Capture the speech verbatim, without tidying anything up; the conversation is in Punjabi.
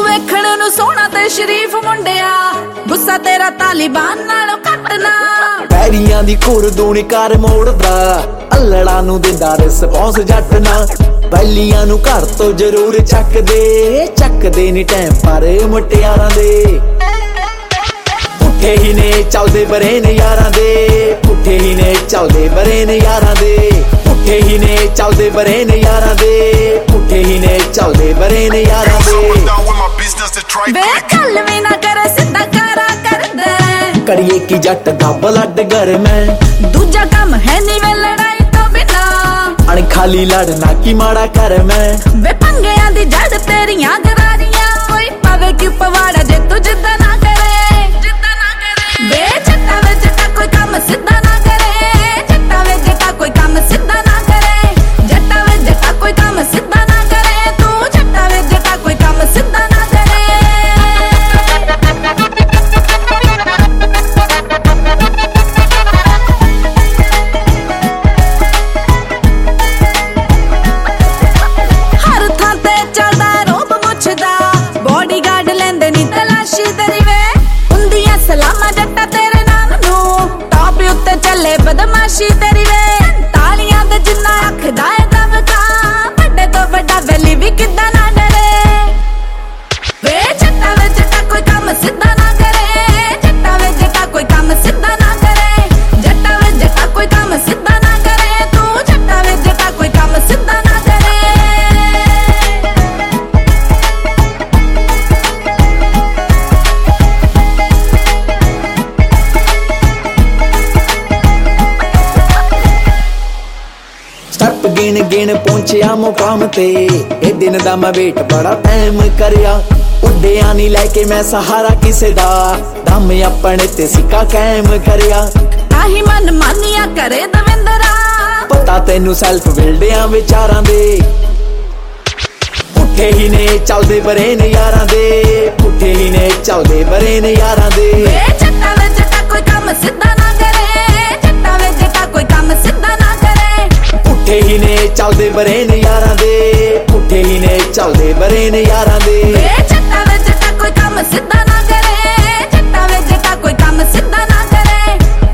ਵੇਖਣ ਨੂੰ ਸੋਹਣਾ ਤੇ ਸ਼ਰੀਫ ਮੁੰਡਿਆ, ਗੁੱਸਾ ਤੇਰਾ ਤਾਲਿਬਾਨ ਨਾਲੋਂ ਘੱਟ ਨਾ। ਪੈਰੀਆਂ ਦੀ ਖੁਰ ਦੂਣੀ ਕਰ ਮੋੜਦਾ, ਅਲੜਾ ਨੂੰ ਦਿੰਦਾ ਰਿਸਪੌਂਸ ਜੱਟ ਨਾ। ਬੈਲੀਆਂ ਨੂੰ ਘਰ ਤੋਂ ਜ਼ਰੂਰ ਚੱਕਦੇ, ਚੱਕਦੇ ਨੀ ਟਾਈਮ ਪਰ ਮੁਟਿਆਰਾਂ ਦੇ। ਪੁੱਠੇ ਹੀ ਨੇ ਚੱਲਦੇ ਬਰੇ ਨੇ ਯਾਰਾਂ ਦੇ, ਪੁੱਠੇ ਹੀ ਨੇ ਚੱਲਦੇ ਬਰੇ ਨੇ ਯਾਰਾਂ ਦੇ, ਪੁੱਠੇ ਹੀ ਨੇ ਚੱਲਦੇ ਬਰੇ ਨੇ ਯਾਰਾਂ ਦੇ, ਪੁੱਠੇ ਹੀ ਨੇ ਚੱਲਦੇ ਬਰੇ ਨੇ ਯਾਰਾਂ ਦੇ। ਵੇ ਗੱਲ ਵੀ ਨਾ ਕਰ ਸਿੱਧਾ ਕਾਰਾ ਕਰਦਾ, ਕਰੀਏ ਕੀ ਜੱਟ ਦਾ ਬਲੱਡ ਗਰਮ ਹੈ, ਦੂਜਾ ਕੰਮ ਹੈ ਨੀ ਵੇ ਲੜਾਈ ਤੋਂ ਬਿਨਾ। ਅਣ ਖਾਲੀ ਲੜਨਾ ਕੀ ਮਾੜਾ ਕਰਮ ਹੈ, ਵੇ ਪੰਗਿਆਂ ਦੀ ਜੜ ਤੇਰੀਆਂ ਗਰਾਰੀਆਂ। ਕੋਈ ਪਵੇ ਕਿ ਪਵਾੜਾ ਜੇ ਤੂੰ ਜਿੱਦਾਂ ਨਾ ਕਰੇ, ਜਿੱਦਾਂ ਨਾ ਕਰੇ। ਵੇ ਜੱਟਾਂ ਵੇ ਜੱਟਾ ਕੋਈ ਕੰਮ ਸਿੱਧਾ ਨਾ ਕਰੇ, ਜੱਟਾਂ ਵੇ ਜੱਟਾ ਕੋਈ ਕੰਮ ਸਿੱਧਾ ਨਾ ਕਰੇ, ਜੱਟਾਂ ਵੇ ਜੱਟਾ ਕੋਈ ਕੰਮ ਸਿੱਧਾ ਨਾ ਕਰੇ। ਤੂੰ ਜੱਟਾਂ ਵੇ ਜੱਟਾ ਕੋਈ ਕੰਮ ਸਿੱਧਾ ਨਾ ਸਲਾਮਾ ਜੱਟਾ ਤੇਰੇ ਨਾਮ ਨੂੰ, ਟਾਪ ਉੱਤੇ ਚੱਲੇ ਬਦਮਾਸ਼ੀ ਤੇਰੀ ਵੇ। ਤਾਲੀਆਂ ਦੇ ਜਿੰਨਾ ਰੱਖਦਾ ਏ ਦਮਕਾ, ਵੱਡੇ ਤੋਂ ਵੱਡਾ ਵੈਲੀ ਵੀ ਕਿੱਦਾਂ ਨਾ ਡਰੇ। ਵੇ ਜੱਟਾ ਵੇ ਜੱਟਾ ਕੋਈ ਕੰਮ ਸਿੱਧਾ ਨਾ ਕਰੇ, ਜੱਟਾ ਵੇ ਜੱਟਾ ਕੋਈ ਕੰਮ ਸਿੱਧਾ ਨਾ ਕਰੇ, ਜੱਟਾ ਵੇ ਜੱਟਾ ਕੋਈ ਕੰਮ ਸਿੱਧਾ ਨਾ ਕਰੇ। ਤੂੰ ਜੱਟਾ ਵੇ ਜੱਟਾ ਕੋਈ ਕੰਮ ਸਿੱਧਾ ਨਾ ਕਰੇ। ਸਟੈਪ ਗਿਣ ਗਿਣ ਪਹੁੰਚਿਆ ਮੁਕਾਮ ਤੇ, ਇਹ ਦਿਨ ਦਾ ਮੈਂ ਵੇਟ ਬੜਾ ਟਾਈਮ ਕਰਿਆ। ਉੱਡਿਆ ਨੀ ਲੈ ਕੇ ਮੈਂ ਸਹਾਰਾ ਕਿਸੇ ਦਾ, ਦਮ ਆਪਣੇ ਤੇ ਸਿੱਕਾ ਕਾਇਮ ਕਰਿਆ। ਆਹੀ ਮਨ ਮਾਨੀਆਂ ਕਰੇ ਦਵਿੰਦਰਾ, ਪਤਾ ਤੈਨੂੰ ਸੈਲਫ ਬਿਲਡਿਆਂ ਵਿਚਾਰਾਂ ਦੇ। ਪੁੱਠੇ ਹੀ ਨੇ ਚੱਲਦੇ ਬਰੇ ਨੇ ਯਾਰਾਂ ਦੇ, ਪੁੱਠੇ ਹੀ ਨੇ ਚੱਲਦੇ ਬਰੇ ਨੇ ਯਾਰਾਂ ਦੇ। ਵੇ ਜੱਟਾ ਵੇ ਜੱਟਾ ਕੋਈ ਕੰਮ ਸਿੱਧਾ ਨਾ ਕਰੇ, ਜੱਟਾ ਵੇ ਜੱਟਾ ਕੋਈ ਕੰਮ ਸਿੱਧਾ ਨਾ ਕਰੇ। ਪੁੱਠੇ ਹੀ ਨੇ ਚੱਲਦੇ ਬਰੇ ਨੇ ਯਾਰਾਂ ਦੇ, ਪੁੱਠੇ ਹੀ ਨੇ ਚੱਲਦੇ ਬਰੇ ਨੇ ਯਾਰਾਂ ਦੇ। ਵੇ ਜੱਟਾ ਵੇ ਜੱਟਾ ਕੋਈ ਕੰਮ ਸਿੱਧਾ